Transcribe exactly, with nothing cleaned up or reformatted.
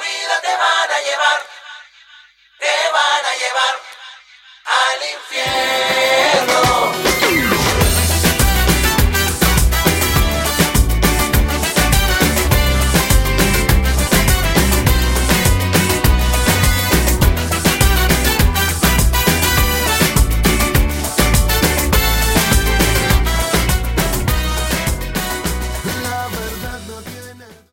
vida te van a llevar, te van a llevar al infierno.